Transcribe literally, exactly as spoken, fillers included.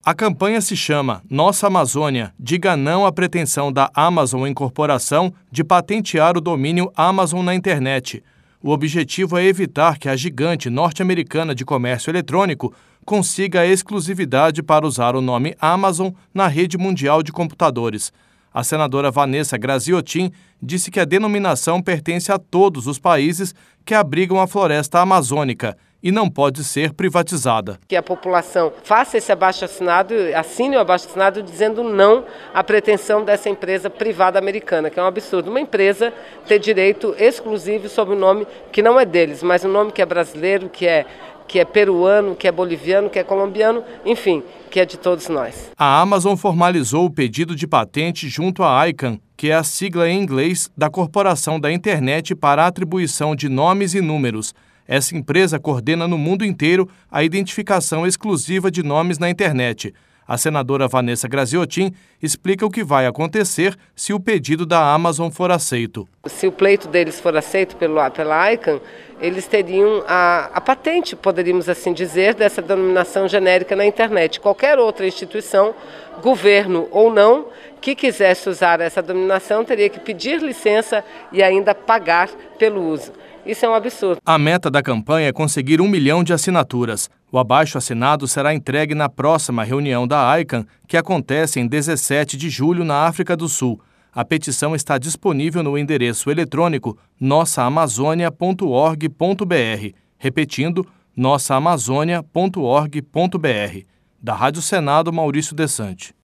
A campanha se chama Nossa Amazônia, diga não à pretensão da Amazon Incorporação de patentear o domínio Amazon na internet. O objetivo é evitar que a gigante norte-americana de comércio eletrônico consiga a exclusividade para usar o nome Amazon na rede mundial de computadores. A senadora Vanessa Graziotin disse que a denominação pertence a todos os países que abrigam a floresta amazônica e não pode ser privatizada. Que a população faça esse abaixo-assinado, assine o abaixo-assinado dizendo não à pretensão dessa empresa privada americana, que é um absurdo. Uma empresa ter direito exclusivo sobre o nome que não é deles, mas um nome que é brasileiro, que é, que é peruano, que é boliviano, que é colombiano, enfim, que é de todos nós. A Amazon formalizou o pedido de patente junto à I C A N, que é a sigla em inglês da Corporação da Internet para a Atribuição de Nomes e Números. Essa empresa coordena no mundo inteiro a identificação exclusiva de nomes na internet. A senadora Vanessa Graziotin explica o que vai acontecer se o pedido da Amazon for aceito. Se o pleito deles for aceito pelo, pela I C A N, eles teriam a, a patente, poderíamos assim dizer, dessa denominação genérica na internet. Qualquer outra instituição, governo ou não, que quisesse usar essa denominação teria que pedir licença e ainda pagar pelo uso. Isso é um absurdo. A meta da campanha é conseguir um milhão de assinaturas. O abaixo-assinado será entregue na próxima reunião da I C A N, que acontece em dezessete de julho na África do Sul. A petição está disponível no endereço eletrônico nossa amazônia ponto org ponto br. Repetindo, nossa amazônia ponto org ponto br. Da Rádio Senado, Maurício Desante.